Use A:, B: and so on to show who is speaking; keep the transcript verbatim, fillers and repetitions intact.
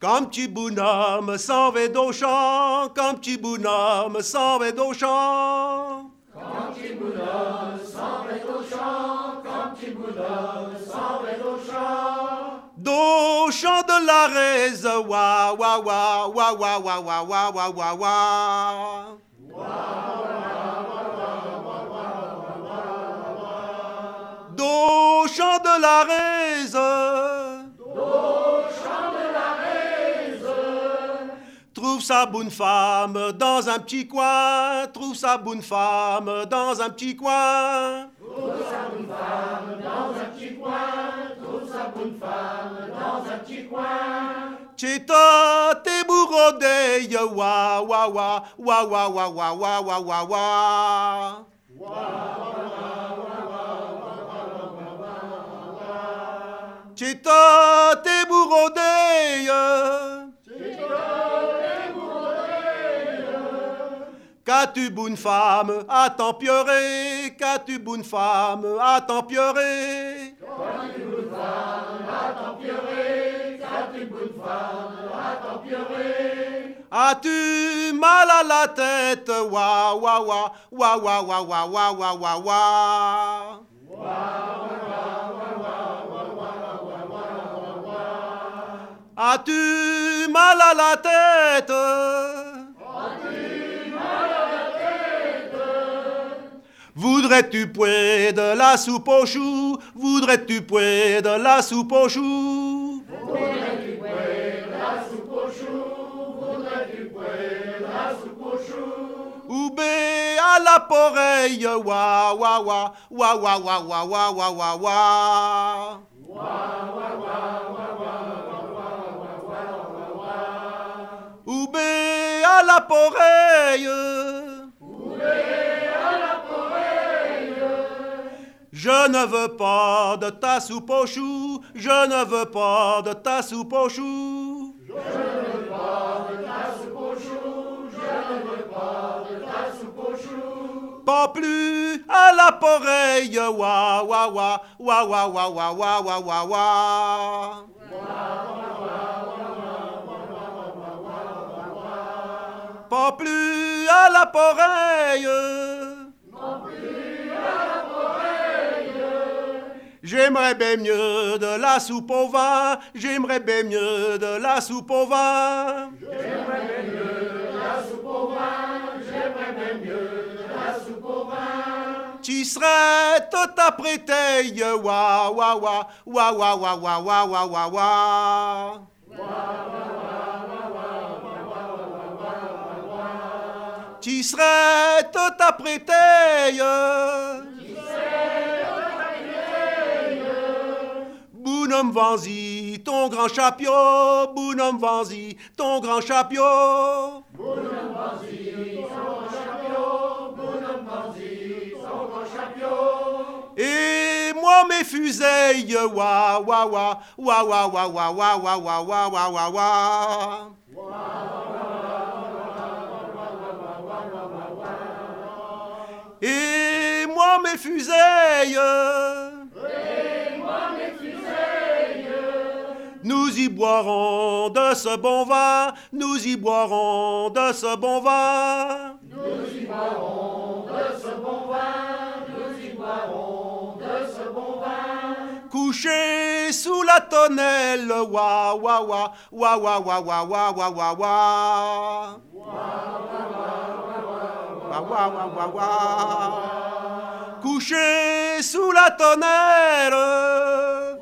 A: Comme petit bonhomme s'en va d'Auchan, comme petit bonhomme s'en va d'Auchan.
B: Comme petit bonhomme s'en va d'Auchan, comme petit bonhomme s'en va d'Auchan.
A: D'Auchan de la Raise, wa wa wa wa wa wa wa wa wa wa wa. D'Auchan de la Raise. Trouve sa bonne femme dans un petit coin, trouve sa bonne femme dans un petit coin.
B: Trouve sa bonne femme dans un petit coin, trouve sa bonne femme dans un petit coin.
A: Cheta te bourrodei, wa wa wa wa wa wa wa wa wa wa wa. Cheta te bourrodei. Qu'as-tu bonne femme à t'en pleurer, qu'as-tu bonne femme à t'en pleurer.
B: Qu'as-tu bonne femme à t'en pleurer, qu'as-tu bonne femme à t'en pleurer.
A: As-tu mal à la tête, wa wa wa wa wa wa wa wa wa wa wa. As-tu mal à la tête? Voudrais-tu pouet de la soupe aux choux? Voudrais-tu pouet de la soupe aux choux?
B: Voudrais-tu pouet de la soupe aux choux? Voudrais-tu pouet de la soupe aux choux?
A: Ou bé à la poreille, wa wa wa wa wa wa wa wa wa wa wa. Ou bé à la poreille. Je ne veux pas de ta soupe aux choux, je ne veux pas de ta soupe aux choux.
B: Je ne veux pas de ta soupe aux choux, je ne veux pas de ta soupe aux choux.
A: Pas plus à la poreille, wa wa wa wa wa wa wa wa wa wa wa. Pas plus à la poreille. J'aimerais bien mieux de la soupe au vin, j'aimerais bien mieux de la soupe au vin.
B: J'aimerais bien mieux de la soupe au vin, j'aimerais bien mieux de la soupe au vin.
A: Tu serais tout apprêté, wa wa wa wa wa wa wa wa wa wa wa. Tu serais tout apprêté. Bonhomme Vanzi, ton grand chapiot, bonhomme Vanzi, ton grand chapiot.
B: Bonhomme Vanzi, son grand chapiot, bonhomme Vanzi, son grand chapiot.
A: Et moi mes fusées, wa wa wa wa wa wa wa wa wa wa wa wa wa wa. Et moi mes fusées. Nous y boirons de ce bon vin, nous y boirons de ce bon vin.
B: Nous y boirons de ce bon vin, nous y boirons de ce bon vin.
A: Couché sous la tonnelle, wa wa wa wa wa wa wa wa wa wa wa. Wa wa wa wa wa. Couché sous la tonnelle.